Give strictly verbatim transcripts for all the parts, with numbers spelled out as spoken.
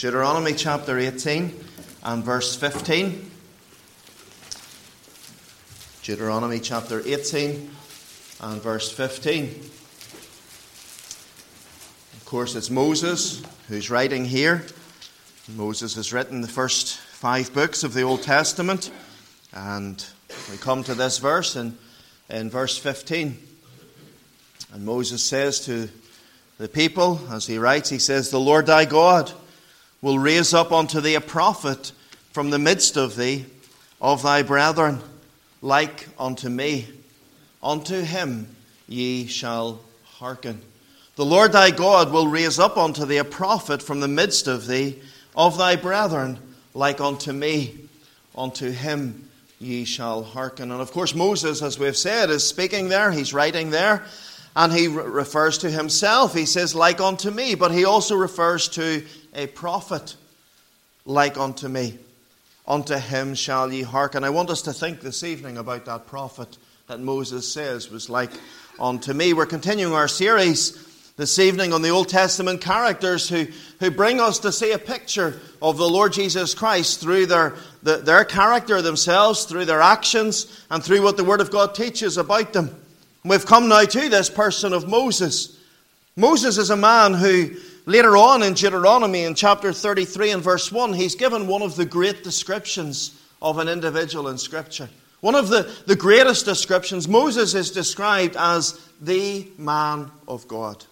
Deuteronomy chapter eighteen and verse fifteen. Deuteronomy chapter eighteen and verse fifteen. Of course, it's Moses who's writing here. Moses has written the first five books of the Old Testament. And we come to this verse in, in verse fifteen. And Moses says to the people, as he writes, he says, "The Lord thy God will raise up unto thee a prophet from the midst of thee, of thy brethren, like unto me. Unto him ye shall hearken. The Lord thy God will raise up unto thee a prophet from the midst of thee, of thy brethren, like unto me. Unto him ye shall hearken." And of course, Moses, as we've said, is speaking there. He's writing there. And he re- refers to himself. He says, "like unto me." But he also refers to a prophet, like unto me. Unto him shall ye hearken. I want us to think this evening about that prophet that Moses says was like unto me. We're continuing our series this evening on the Old Testament characters who, who bring us to see a picture of the Lord Jesus Christ through their, the, their character themselves, through their actions, and through what the Word of God teaches about them. We've come now to this person of Moses. Moses is a man who, later on in Deuteronomy, in chapter thirty-three and verse one, he's given one of the great descriptions of an individual in Scripture. One of the, the greatest descriptions. Moses is described as the man of God.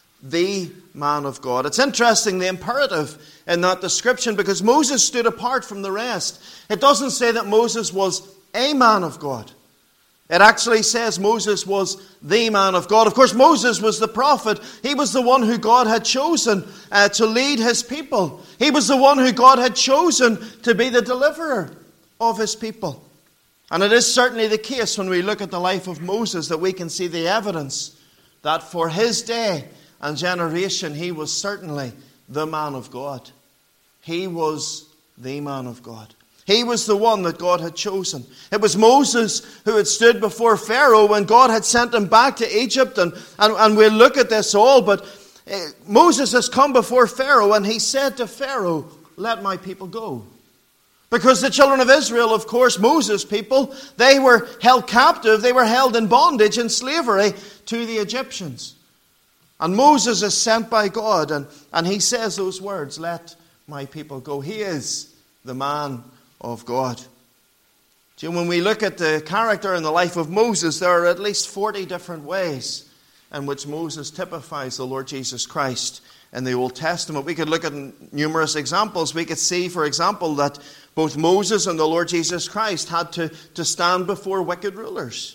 The man of God. It's interesting, the imperative in that description, because Moses stood apart from the rest. It doesn't say that Moses was a man of God. It actually says Moses was the man of God. Of course, Moses was the prophet. He was the one who God had chosen uh, to lead his people. He was the one who God had chosen to be the deliverer of his people. And it is certainly the case when we look at the life of Moses that we can see the evidence that for his day and generation he was certainly the man of God. He was the man of God. He was the one that God had chosen. It was Moses who had stood before Pharaoh when God had sent him back to Egypt. And, and, and we'll look at this all. But uh, Moses has come before Pharaoh and he said to Pharaoh, "Let my people go." Because the children of Israel, of course, Moses' people, they were held captive. They were held in bondage and slavery to the Egyptians. And Moses is sent by God and, and he says those words, "Let my people go." He is the man of God. See, when we look at the character and the life of Moses, there are at least forty different ways in which Moses typifies the Lord Jesus Christ in the Old Testament. We could look at numerous examples. We could see, for example, that both Moses and the Lord Jesus Christ had to, to stand before wicked rulers.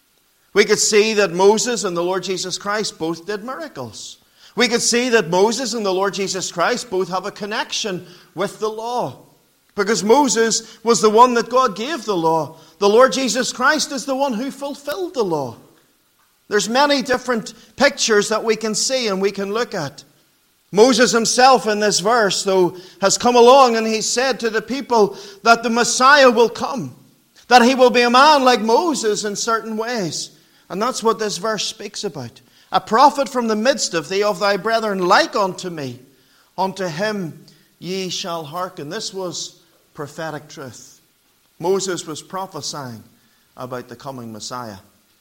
We could see that Moses and the Lord Jesus Christ both did miracles. We could see that Moses and the Lord Jesus Christ both have a connection with the law. Because Moses was the one that God gave the law. The Lord Jesus Christ is the one who fulfilled the law. There's many different pictures that we can see and we can look at. Moses himself in this verse, though, has come along and he said to the people that the Messiah will come. That he will be a man like Moses in certain ways. And that's what this verse speaks about. "A prophet from the midst of thee, of thy brethren, like unto me. Unto him ye shall hearken." This was prophetic truth. Moses was prophesying about the coming Messiah.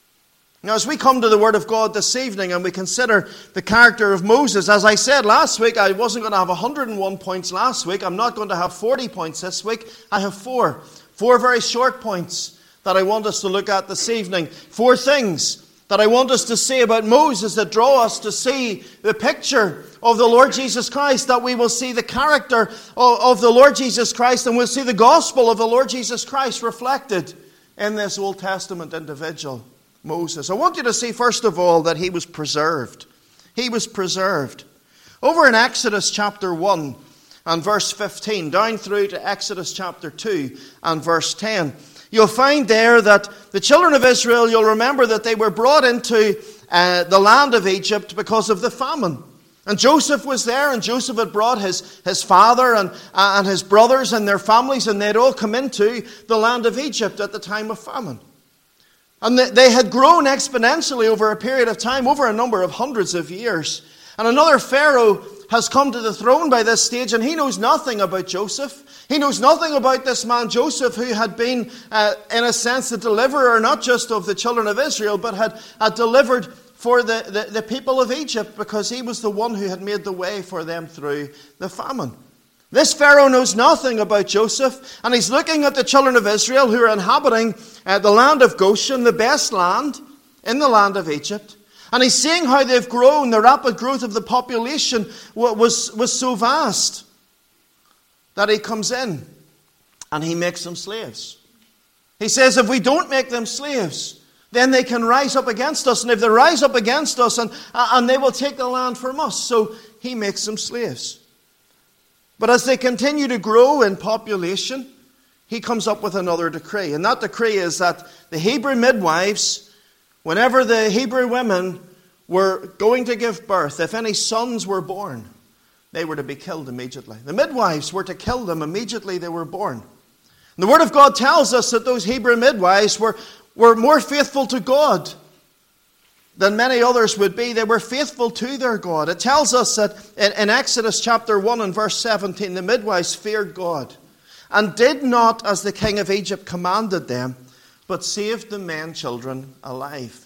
Now, as we come to the Word of God this evening and we consider the character of Moses, as I said last week, I wasn't going to have one hundred and one points last week. I'm not going to have forty points this week. I have four. Four very short points that I want us to look at this evening. Four things that I want us to see about Moses that draw us to see the picture of the Lord Jesus Christ, that we will see the character of, of the Lord Jesus Christ, and we'll see the gospel of the Lord Jesus Christ reflected in this Old Testament individual, Moses. I want you to see, first of all, that he was preserved. He was preserved. Over in Exodus chapter one and verse fifteen, down through to Exodus chapter two and verse ten, you'll find there that the children of Israel, you'll remember that they were brought into uh, the land of Egypt because of the famine. And Joseph was there, and Joseph had brought his, his father and, uh, and his brothers and their families, and they'd all come into the land of Egypt at the time of famine. And they, they had grown exponentially over a period of time, over a number of hundreds of years. And another Pharaoh has come to the throne by this stage, and he knows nothing about Joseph. He knows nothing about this man Joseph, who had been, uh, in a sense, the deliverer, not just of the children of Israel, but had, had delivered for the, the, the people of Egypt, because he was the one who had made the way for them through the famine. This Pharaoh knows nothing about Joseph, and he's looking at the children of Israel who are inhabiting uh, the land of Goshen, the best land in the land of Egypt. And he's seeing how they've grown. The rapid growth of the population was, was so vast that he comes in and he makes them slaves. He says, if we don't make them slaves, then they can rise up against us. And if they rise up against us, and, and they will take the land from us. So he makes them slaves. But as they continue to grow in population, he comes up with another decree. And that decree is that the Hebrew midwives, whenever the Hebrew women were going to give birth, if any sons were born, they were to be killed immediately. The midwives were to kill them immediately they were born. And the Word of God tells us that those Hebrew midwives were, were more faithful to God than many others would be. They were faithful to their God. It tells us that in, in Exodus chapter one and verse seventeen, the midwives feared God and did not as the king of Egypt commanded them, but saved the men children alive.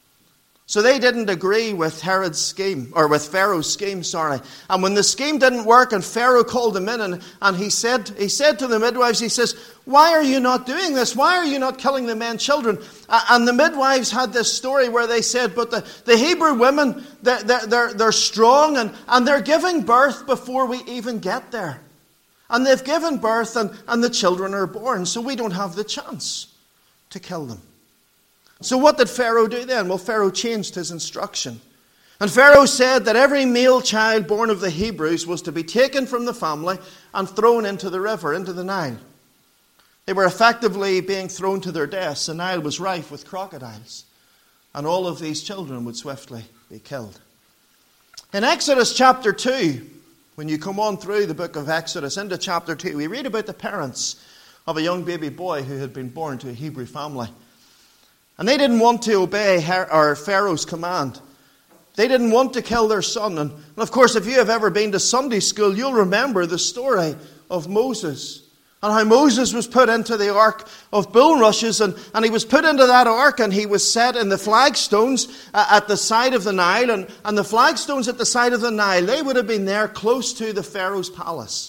So they didn't agree with Herod's scheme, or with Pharaoh's scheme, sorry. And when the scheme didn't work and Pharaoh called them in, and, and he said he said to the midwives, he says, why are you not doing this? Why are you not killing the men children? And the midwives had this story where they said, but the, the Hebrew women, they're, they're, they're strong and, and they're giving birth before we even get there. And they've given birth and, and the children are born, so we don't have the chance to kill them. So what did Pharaoh do then? Well, Pharaoh changed his instruction. And Pharaoh said that every male child born of the Hebrews was to be taken from the family and thrown into the river, into the Nile. They were effectively being thrown to their deaths. The Nile was rife with crocodiles. And all of these children would swiftly be killed. In Exodus chapter two, when you come on through the book of Exodus into chapter two, we read about the parents of a young baby boy who had been born to a Hebrew family. And they didn't want to obey Her- or Pharaoh's command. They didn't want to kill their son. And, and of course, if you have ever been to Sunday school, you'll remember the story of Moses. And how Moses was put into the ark of bulrushes. And, and he was put into that ark and he was set in the flagstones uh, at the side of the Nile. And, and the flagstones at the side of the Nile, they would have been there close to the Pharaoh's palace.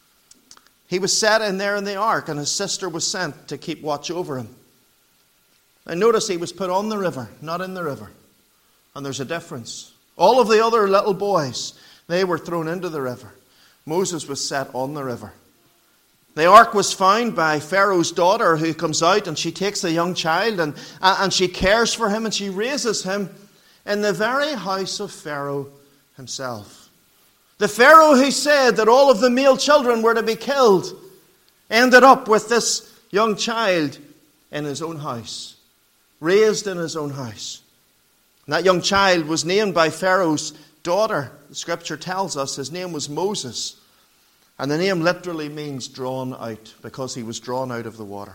He was set in there in the ark, and his sister was sent to keep watch over him. And notice he was put on the river, not in the river. And there's a difference. All of the other little boys, they were thrown into the river. Moses was set on the river. The ark was found by Pharaoh's daughter, who comes out and she takes the young child and, and she cares for him and she raises him in the very house of Pharaoh himself. The Pharaoh who said that all of the male children were to be killed ended up with this young child in his own house. Raised in his own house. And that young child was named by Pharaoh's daughter. The scripture tells us his name was Moses. And the name literally means drawn out, because he was drawn out of the water.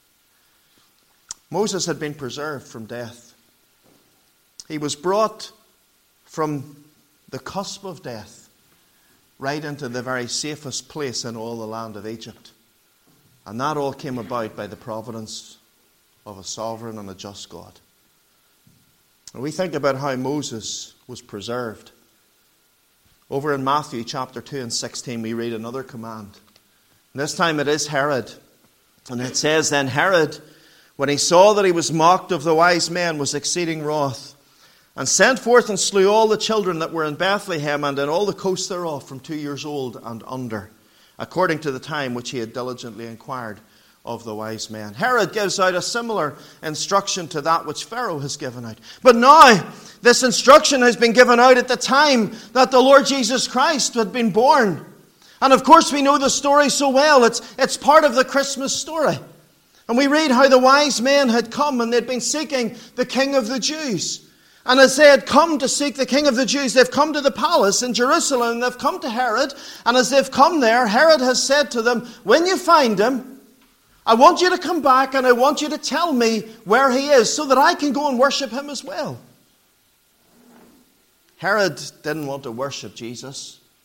Moses had been preserved from death. He was brought from the cusp of death right into the very safest place in all the land of Egypt. And that all came about by the providence of a sovereign and a just God. And we think about how Moses was preserved. Over in Matthew chapter two and sixteen, we read another command. And this time it is Herod. And it says, then Herod, when he saw that he was mocked of the wise men, was exceeding wroth, and sent forth and slew all the children that were in Bethlehem and in all the coasts thereof from two years old and under, according to the time which he had diligently inquired of the wise men. Herod gives out a similar instruction to that which Pharaoh has given out. But now, this instruction has been given out at the time that the Lord Jesus Christ had been born. And of course we know the story so well. It's, it's part of the Christmas story. And we read how the wise men had come and they'd been seeking the King of the Jews. And as they had come to seek the King of the Jews, they've come to the palace in Jerusalem. They've come to Herod. And as they've come there, Herod has said to them, when you find him, I want you to come back and I want you to tell me where he is so that I can go and worship him as well. Herod didn't want to worship Jesus.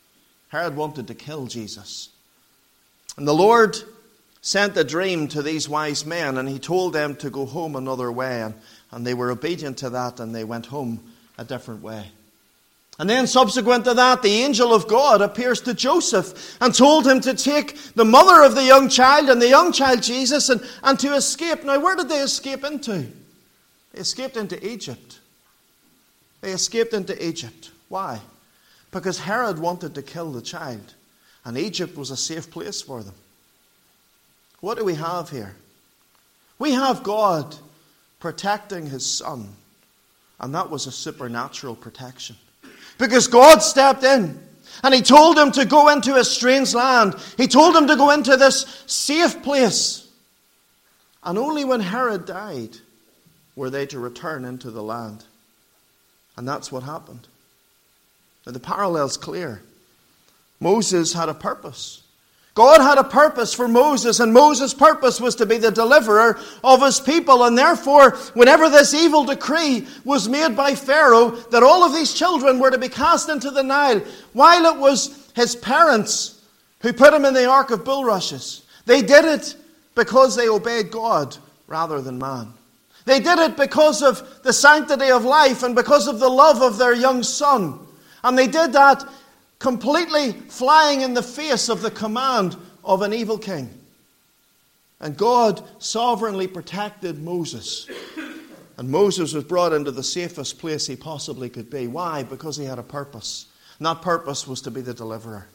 Herod wanted to kill Jesus. And the Lord sent a dream to these wise men, and he told them to go home another way. And, and they were obedient to that, and they went home a different way. And then subsequent to that, the angel of God appears to Joseph and told him to take the mother of the young child and the young child Jesus and, and to escape. Now, where did they escape into? They escaped into Egypt. They escaped into Egypt. Why? Because Herod wanted to kill the child, and Egypt was a safe place for them. What do we have here? We have God protecting his son, and that was a supernatural protection. Because God stepped in and he told him to go into a strange land. He told him to go into this safe place. And only when Herod died were they to return into the land. And that's what happened. Now, the parallel's clear. Moses had a purpose. God had a purpose for Moses, and Moses' purpose was to be the deliverer of his people. And therefore, whenever this evil decree was made by Pharaoh that all of these children were to be cast into the Nile, while it was his parents who put him in the ark of bulrushes, they did it because they obeyed God rather than man. They did it because of the sanctity of life and because of the love of their young son. And they did that completely flying in the face of the command of an evil king. And God sovereignly protected Moses. And Moses was brought into the safest place he possibly could be. Why? Because he had a purpose. And that purpose was to be the deliverer.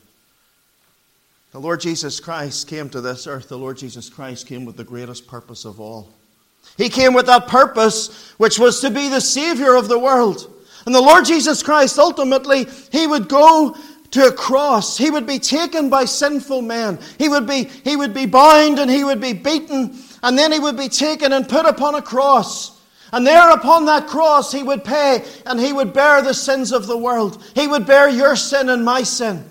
The Lord Jesus Christ came to this earth. The Lord Jesus Christ came with the greatest purpose of all. He came with that purpose which was to be the Savior of the world. And the Lord Jesus Christ, ultimately, he would go to a cross. He would be taken by sinful men. He would be, he would be bound and he would be beaten. And then he would be taken and put upon a cross. And there upon that cross he would pay and he would bear the sins of the world. He would bear your sin and my sin.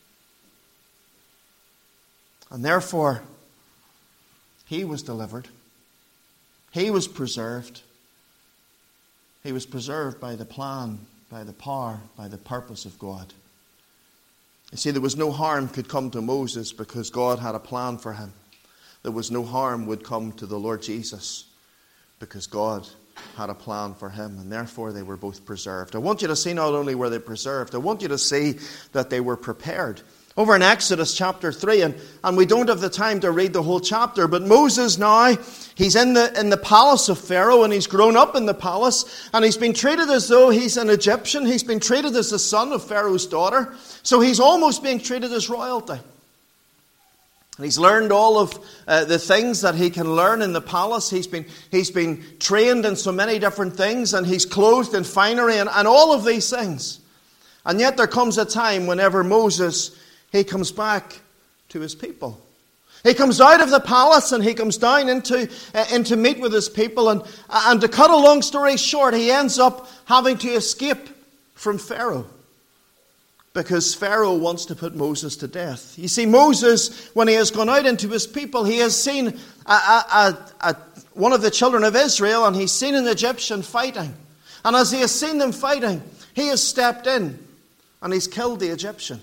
And therefore, he was delivered. He was preserved. He was preserved by the plan, by the power, by the purpose of God. You see, there was no harm could come to Moses because God had a plan for him. There was no harm would come to the Lord Jesus because God had a plan for him, and therefore they were both preserved. I want you to see not only were they preserved, I want you to see that they were prepared. Over in Exodus chapter three, and, and we don't have the time to read the whole chapter, but Moses now, he's in the, in the palace of Pharaoh, and he's grown up in the palace, and he's been treated as though he's an Egyptian. He's been treated as the son of Pharaoh's daughter, so he's almost being treated as royalty. And he's learned all of uh, the things that he can learn in the palace. He's been, he's been trained in so many different things, and he's clothed in finery and, and all of these things. And yet there comes a time whenever Moses, he comes back to his people. He comes out of the palace and he comes down into, uh, in to meet with his people. And, and to cut a long story short, he ends up having to escape from Pharaoh. Because Pharaoh wants to put Moses to death. You see, Moses, when he has gone out into his people, he has seen a, a, a, a, one of the children of Israel, and he's seen an Egyptian fighting. And as he has seen them fighting, he has stepped in and he's killed the Egyptian.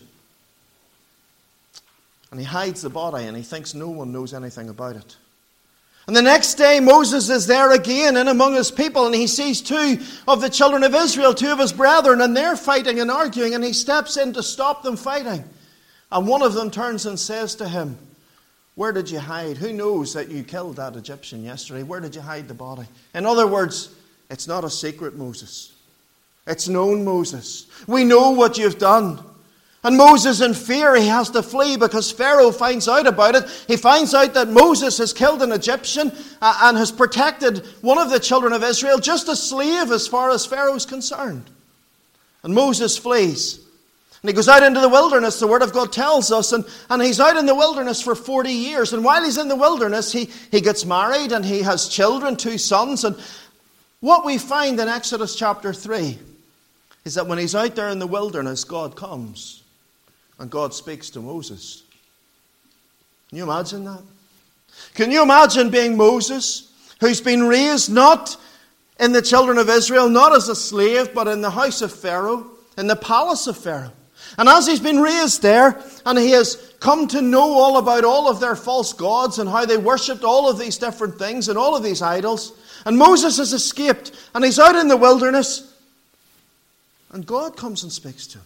And he hides the body and he thinks no one knows anything about it. And the next day Moses is there again in among his people, and he sees two of the children of Israel, two of his brethren, and they're fighting and arguing, and he steps in to stop them fighting. And one of them turns and says to him, "Where did you hide? Who knows that you killed that Egyptian yesterday? Where did you hide the body?" In other words, it's not a secret, Moses. It's known, Moses. We know what you've done. And Moses, in fear, he has to flee because Pharaoh finds out about it. He finds out that Moses has killed an Egyptian and has protected one of the children of Israel, just a slave as far as Pharaoh's concerned. And Moses flees. And he goes out into the wilderness, the Word of God tells us, and, and he's out in the wilderness for forty years. And while he's in the wilderness, he, he gets married and he has children, two sons. And what we find in Exodus chapter three is that when he's out there in the wilderness, God comes. And God speaks to Moses. Can you imagine that? Can you imagine being Moses, who's been raised not in the children of Israel, not as a slave, but in the house of Pharaoh, in the palace of Pharaoh? And as he's been raised there, and he has come to know all about all of their false gods and how they worshipped all of these different things and all of these idols, and Moses has escaped, and he's out in the wilderness, and God comes and speaks to him.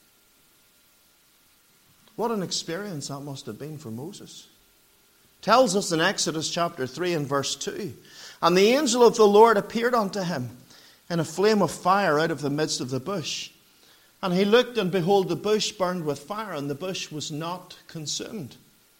What an experience that must have been for Moses. It tells us in Exodus chapter three and verse two, and the angel of the Lord appeared unto him in a flame of fire out of the midst of the bush. And he looked, and behold, the bush burned with fire, and the bush was not consumed.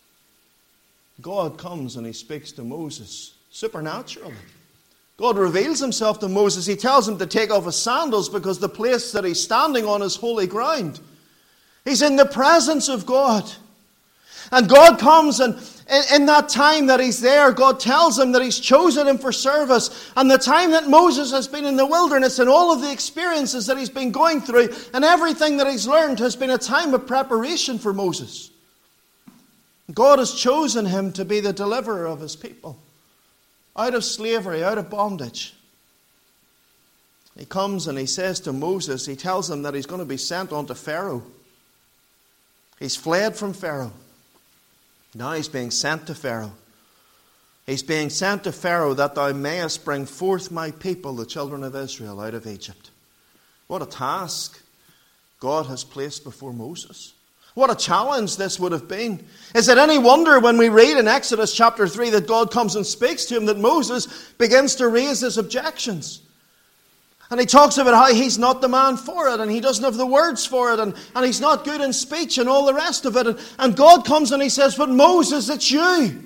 God comes and he speaks to Moses supernaturally. God reveals himself to Moses. He tells him to take off his sandals because the place that he's standing on is holy ground. He's in the presence of God. And God comes, and in that time that he's there, God tells him that he's chosen him for service. And the time that Moses has been in the wilderness and all of the experiences that he's been going through and everything that he's learned has been a time of preparation for Moses. God has chosen him to be the deliverer of his people out of slavery, out of bondage. He comes and he says to Moses, he tells him that he's going to be sent on to Pharaoh. He's fled from Pharaoh. Now he's being sent to Pharaoh. He's being sent to Pharaoh that thou mayest bring forth my people, the children of Israel, out of Egypt. What a task God has placed before Moses. What a challenge this would have been. Is it any wonder when we read in Exodus chapter three that God comes and speaks to him that Moses begins to raise his objections? And he talks about how he's not the man for it, and he doesn't have the words for it, and, and he's not good in speech and all the rest of it. And, and God comes and he says, but Moses, it's you.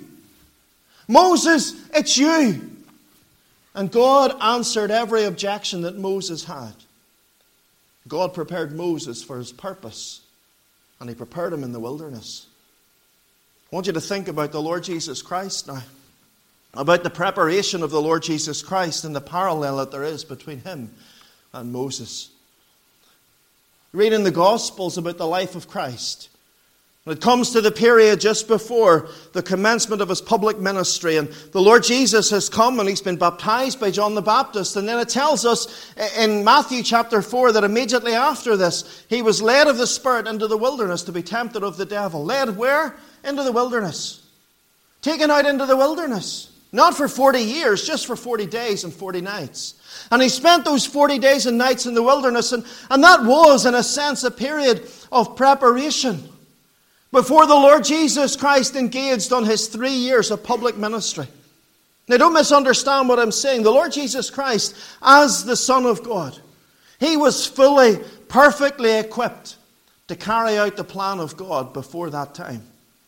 Moses, it's you. And God answered every objection that Moses had. God prepared Moses for his purpose, and he prepared him in the wilderness. I want you to think about the Lord Jesus Christ now. About the preparation of the Lord Jesus Christ and the parallel that there is between him and Moses. Read in the Gospels about the life of Christ. When it comes to the period just before the commencement of his public ministry, and the Lord Jesus has come and he's been baptized by John the Baptist, and then it tells us in Matthew chapter four that immediately after this, he was led of the Spirit into the wilderness to be tempted of the devil. Led where? Into the wilderness. Taken out into the wilderness. Not for forty years, just for forty days and forty nights. And he spent those forty days and nights in the wilderness, and, and that was, in a sense, a period of preparation before the Lord Jesus Christ engaged on his three years of public ministry. Now, don't misunderstand what I'm saying. The Lord Jesus Christ, as the Son of God, he was fully, perfectly equipped to carry out the plan of God before that time.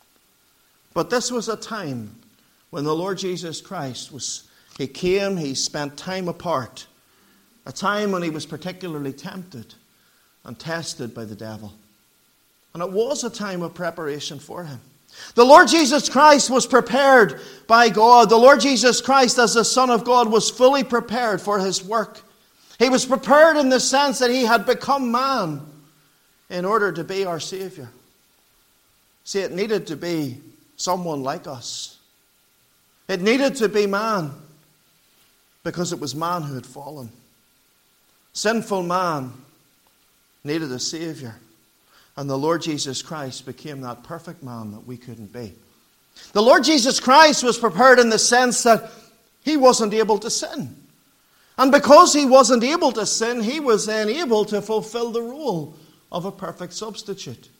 But this was a time when the Lord Jesus Christ was, he came, he spent time apart. A time when he was particularly tempted and tested by the devil. And it was a time of preparation for him. The Lord Jesus Christ was prepared by God. The Lord Jesus Christ, as the Son of God, was fully prepared for his work. He was prepared in the sense that he had become man in order to be our Savior. See, it needed to be someone like us. It needed to be man because it was man who had fallen. Sinful man needed a Savior. And the Lord Jesus Christ became that perfect man that we couldn't be. The Lord Jesus Christ was prepared in the sense that he wasn't able to sin. And because he wasn't able to sin, he was then able to fulfill the role of a perfect substitute.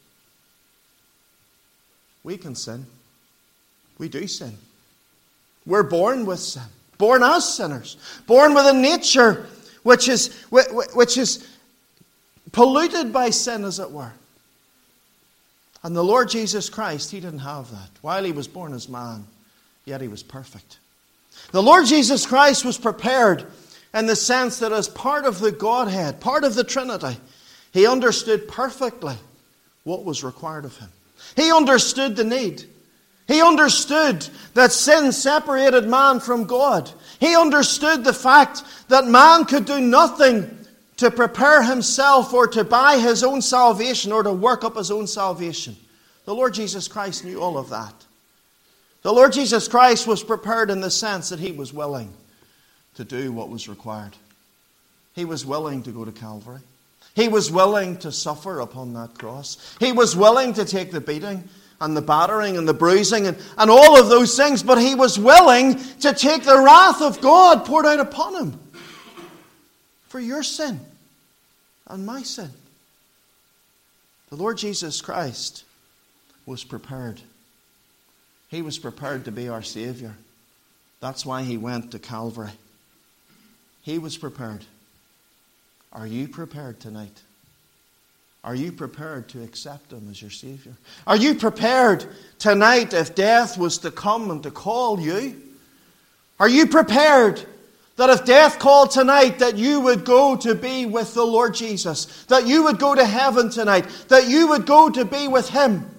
We can sin. We do sin. We're born with sin. Born as sinners. Born with a nature which is, which is polluted by sin, as it were. And the Lord Jesus Christ, he didn't have that. While he was born as man, yet he was perfect. The Lord Jesus Christ was prepared in the sense that as part of the Godhead, part of the Trinity, he understood perfectly what was required of him. He understood the need. He understood that sin separated man from God. He understood the fact that man could do nothing to prepare himself or to buy his own salvation or to work up his own salvation. The Lord Jesus Christ knew all of that. The Lord Jesus Christ was prepared in the sense that he was willing to do what was required. He was willing to go to Calvary. He was willing to suffer upon that cross. He was willing to take the beating and the battering and the bruising and, and all of those things, but he was willing to take the wrath of God poured out upon him for your sin and my sin. The Lord Jesus Christ was prepared. He was prepared to be our Savior. That's why he went to Calvary. He was prepared. Are you prepared tonight? Are you prepared to accept him as your Savior? Are you prepared tonight if death was to come and to call you? Are you prepared that if death called tonight that you would go to be with the Lord Jesus? That you would go to heaven tonight? That you would go to be with him?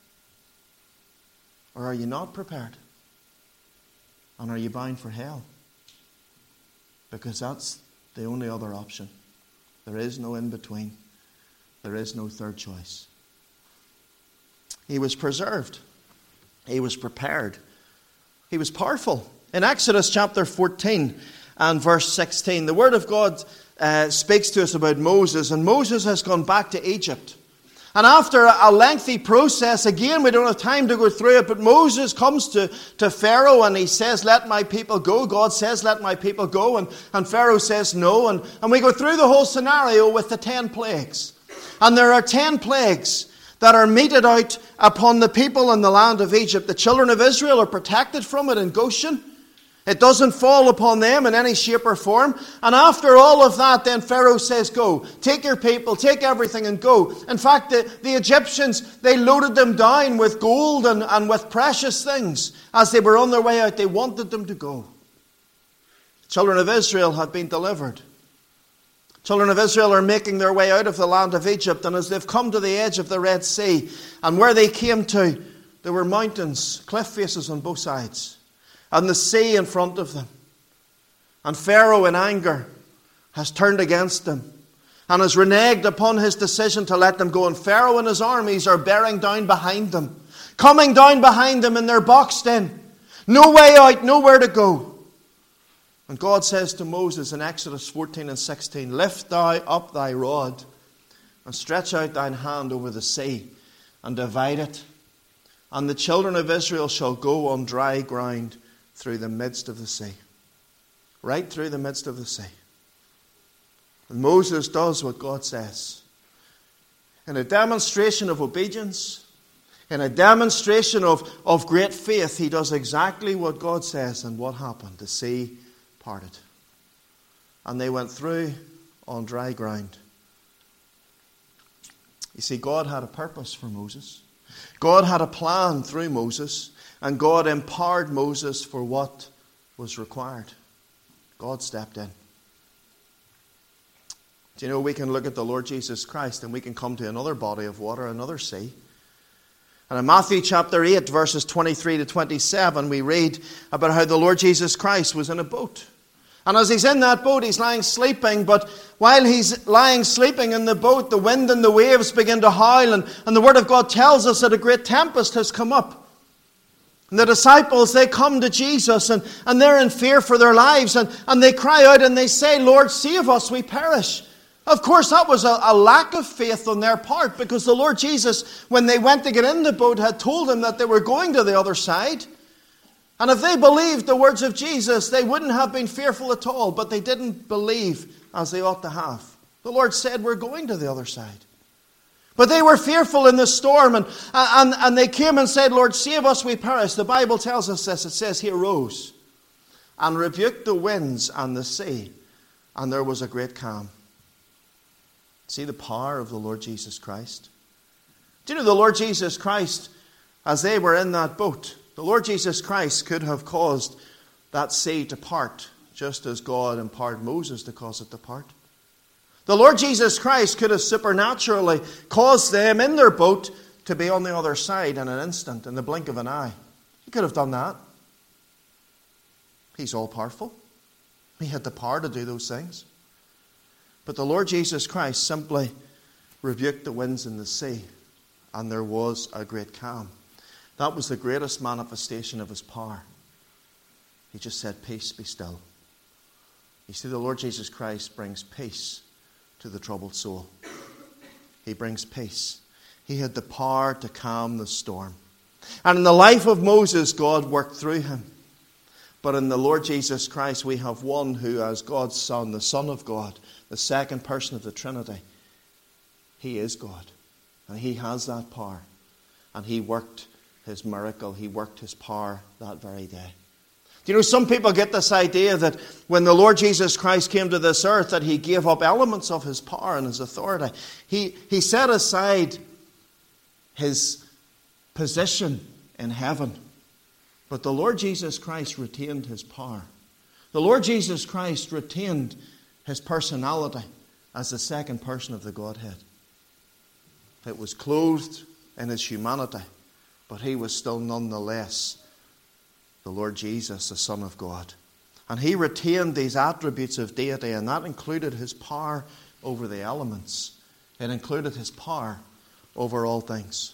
Or are you not prepared? And are you bound for hell? Because that's the only other option. There is no in-between. There is no third choice. He was preserved. He was prepared. He was powerful. In Exodus chapter fourteen and verse sixteen, the Word of God uh, speaks to us about Moses. And Moses has gone back to Egypt. And after a lengthy process, again, we don't have time to go through it, but Moses comes to, to Pharaoh and he says, let my people go. God says, let my people go. And, and Pharaoh says no. And, and we go through the whole scenario with the ten plagues. And there are ten plagues that are meted out upon the people in the land of Egypt. The children of Israel are protected from it in Goshen. It doesn't fall upon them in any shape or form. And after all of that, then Pharaoh says, go. Take your people, take everything and go. In fact, the, the Egyptians, they loaded them down with gold and, and with precious things. As they were on their way out, they wanted them to go. The children of Israel had been delivered. Children of Israel are making their way out of the land of Egypt. And as they've come to the edge of the Red Sea, and where they came to, there were mountains, cliff faces on both sides, and the sea in front of them. And Pharaoh in anger has turned against them and has reneged upon his decision to let them go. And Pharaoh and his armies are bearing down behind them, coming down behind them, and they're boxed in. No way out, nowhere to go. And God says to Moses in Exodus fourteen and sixteen, lift thou up thy rod and stretch out thine hand over the sea and divide it. And the children of Israel shall go on dry ground through the midst of the sea. Right through the midst of the sea. And Moses does what God says. In a demonstration of obedience, in a demonstration of, of great faith, he does exactly what God says. And what happened? The sea parted. And they went through on dry ground. You see, God had a purpose for Moses. God had a plan through Moses. And God empowered Moses for what was required. God stepped in. Do you know, we can look at the Lord Jesus Christ and we can come to another body of water, another sea. And in Matthew chapter eight, verses twenty-three to twenty-seven, we read about how the Lord Jesus Christ was in a boat. And as he's in that boat, he's lying sleeping. But while he's lying sleeping in the boat, the wind and the waves begin to howl. And, and the Word of God tells us that a great tempest has come up. And the disciples, they come to Jesus and, and they're in fear for their lives. And, and they cry out and they say, Lord, save us, we perish. Of course, that was a, a lack of faith on their part, because the Lord Jesus, when they went to get in the boat, had told them that they were going to the other side. And if they believed the words of Jesus, they wouldn't have been fearful at all. But they didn't believe as they ought to have. The Lord said, we're going to the other side. But they were fearful in the storm, and, and, and they came and said, Lord, save us, we perish. The Bible tells us this. It says, he arose and rebuked the winds and the sea, and there was a great calm. See the power of the Lord Jesus Christ? Do you know the Lord Jesus Christ, as they were in that boat, the Lord Jesus Christ could have caused that sea to part, just as God empowered Moses to cause it to part. The Lord Jesus Christ could have supernaturally caused them in their boat to be on the other side in an instant, in the blink of an eye. He could have done that. He's all powerful. He had the power to do those things. But the Lord Jesus Christ simply rebuked the winds and the sea, and there was a great calm. That was the greatest manifestation of his power. He just said, peace, be still. You see, the Lord Jesus Christ brings peace to the troubled soul. He brings peace. He had the power to calm the storm. And in the life of Moses, God worked through him. But in the Lord Jesus Christ, we have one who, as God's Son, the Son of God, the second person of the Trinity, He is God. And He has that power. And He worked His miracle. He worked His power that very day. Do you know, some people get this idea that when the Lord Jesus Christ came to this earth, that He gave up elements of His power and His authority. He, he set aside His position in heaven. But the Lord Jesus Christ retained His power. The Lord Jesus Christ retained His personality as the second person of the Godhead. It was clothed in His humanity, but He was still nonetheless the Lord Jesus, the Son of God. And He retained these attributes of deity, and that included His power over the elements. It included His power over all things.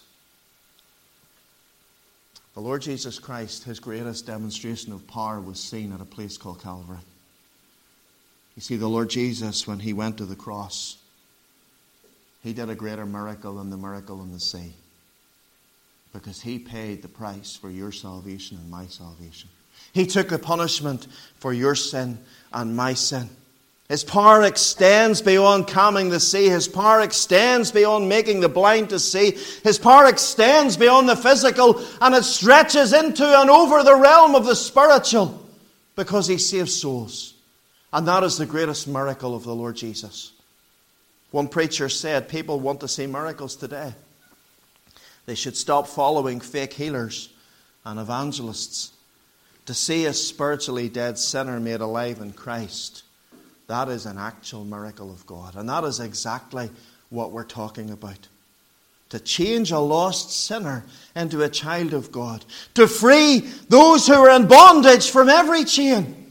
The Lord Jesus Christ, His greatest demonstration of power was seen at a place called Calvary. You see, the Lord Jesus, when He went to the cross, He did a greater miracle than the miracle in the sea. Because He paid the price for your salvation and my salvation. He took the punishment for your sin and my sin. His power extends beyond calming the sea. His power extends beyond making the blind to see. His power extends beyond the physical, and it stretches into and over the realm of the spiritual, because He saves souls. And that is the greatest miracle of the Lord Jesus. One preacher said, people want to see miracles today. They should stop following fake healers and evangelists. To see a spiritually dead sinner made alive in Christ, that is an actual miracle of God. And that is exactly what we're talking about. To change a lost sinner into a child of God. To free those who are in bondage from every chain.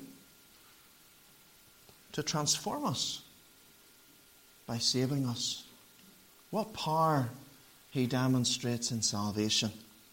To transform us by saving us. What power He demonstrates in salvation.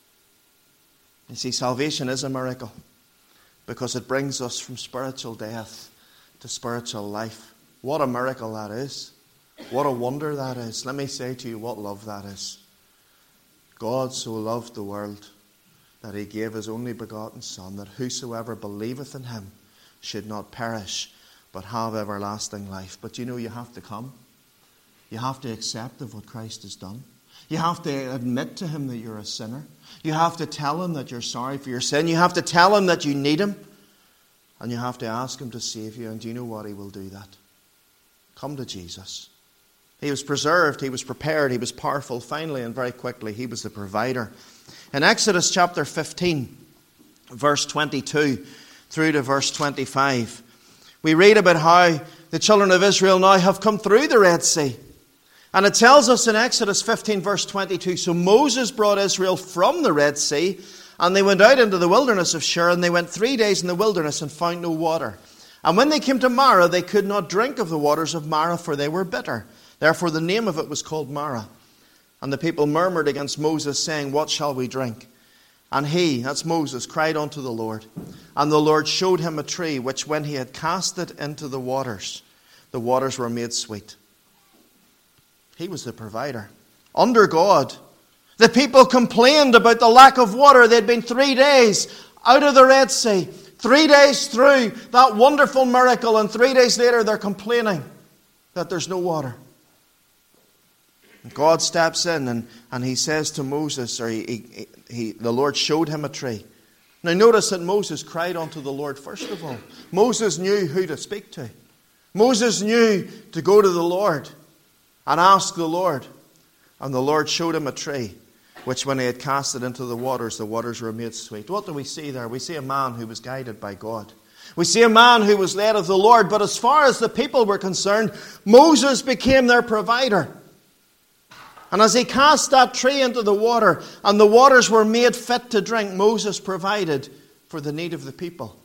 You see, salvation is a miracle because it brings us from spiritual death to spiritual life. What a miracle that is. What a wonder that is. Let me say to you what love that is. God so loved the world that He gave His only begotten Son, that whosoever believeth in Him should not perish, but have everlasting life. But you know, you have to come. You have to accept of what Christ has done. You have to admit to Him that you're a sinner. You have to tell Him that you're sorry for your sin. You have to tell Him that you need Him. And you have to ask Him to save you. And do you know what? He will do that. Come to Jesus. He was preserved. He was prepared. He was powerful. Finally and very quickly, He was the provider. In Exodus chapter fifteen, verse twenty-two through to verse twenty-five, we read about how the children of Israel now have come through the Red Sea. And it tells us in Exodus fifteen, verse twenty-two, so Moses brought Israel from the Red Sea, and they went out into the wilderness of Shur, and they went three days in the wilderness and found no water. And when they came to Marah, they could not drink of the waters of Marah, for they were bitter. Therefore the name of it was called Marah. And the people murmured against Moses, saying, what shall we drink? And he, that's Moses, cried unto the Lord. And the Lord showed him a tree, which when he had cast it into the waters, the waters were made sweet. He was the provider. Under God, the people complained about the lack of water. They'd been three days out of the Red Sea. Three days through that wonderful miracle. And three days later they're complaining that there's no water. And God steps in and, and He says to Moses, or he, he, he, the Lord showed him a tree. Now notice that Moses cried unto the Lord first of all. Moses knew who to speak to. Moses knew to go to the Lord and ask the Lord. And the Lord showed him a tree, which when he had cast it into the waters, the waters were made sweet. What do we see there? We see a man who was guided by God. We see a man who was led of the Lord. But as far as the people were concerned, Moses became their provider. And as he cast that tree into the water, and the waters were made fit to drink, Moses provided for the need of the people.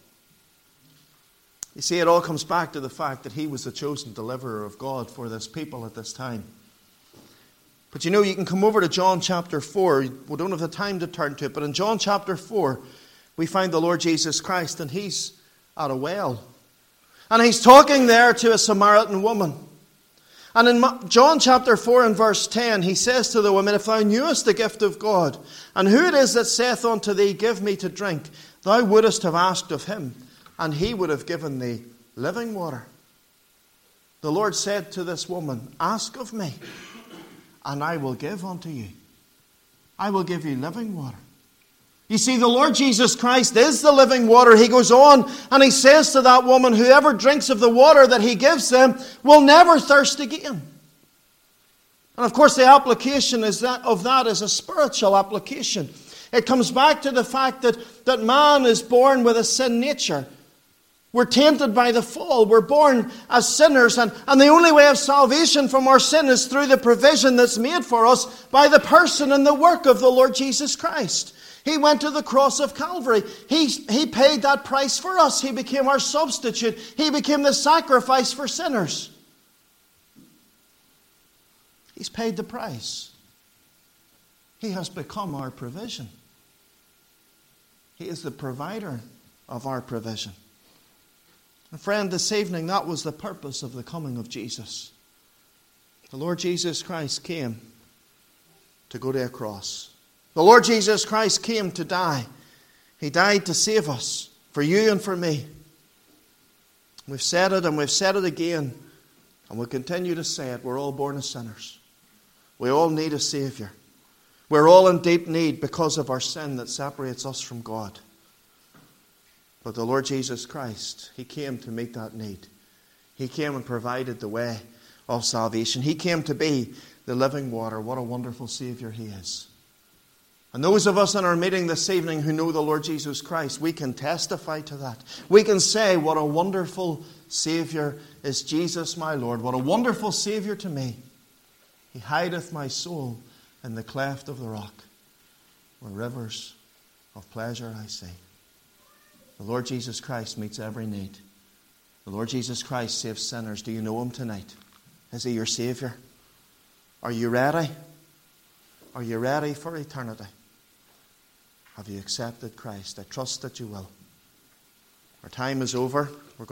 You see, it all comes back to the fact that he was the chosen deliverer of God for this people at this time. But you know, you can come over to John chapter four. We don't have the time to turn to it, but in John chapter four, we find the Lord Jesus Christ, and He's at a well. And He's talking there to a Samaritan woman. And in John chapter four and verse ten, he says to the woman, if thou knewest the gift of God, and who it is that saith unto thee, give me to drink, thou wouldest have asked of him, and he would have given thee living water. The Lord said to this woman, ask of me, and I will give unto you. I will give you living water. You see, the Lord Jesus Christ is the living water. He goes on and he says to that woman, whoever drinks of the water that he gives them will never thirst again. And of course the application is that, of that is a spiritual application. It comes back to the fact that, that man is born with a sin nature. We're tainted by the fall. We're born as sinners. And, and the only way of salvation from our sin is through the provision that's made for us by the person and the work of the Lord Jesus Christ. He went to the cross of Calvary. He, he paid that price for us. He became our substitute. He became the sacrifice for sinners. He's paid the price. He has become our provision. He is the provider of our provision. And friend, this evening, that was the purpose of the coming of Jesus. The Lord Jesus Christ came to go to a cross. The Lord Jesus Christ came to die. He died to save us, for you and for me. We've said it and we've said it again, and we'll continue to say it. We're all born as sinners. We all need a Savior. We're all in deep need because of our sin that separates us from God. But the Lord Jesus Christ, He came to meet that need. He came and provided the way of salvation. He came to be the living water. What a wonderful Savior He is. And those of us in our meeting this evening who know the Lord Jesus Christ, we can testify to that. We can say, what a wonderful Savior is Jesus my Lord. What a wonderful Savior to me. He hideth my soul in the cleft of the rock, where rivers of pleasure I see. The Lord Jesus Christ meets every need. The Lord Jesus Christ saves sinners. Do you know Him tonight? Is He your Savior? Are you ready? Are you ready for eternity? Have you accepted Christ? I trust that you will. Our time is over. We're going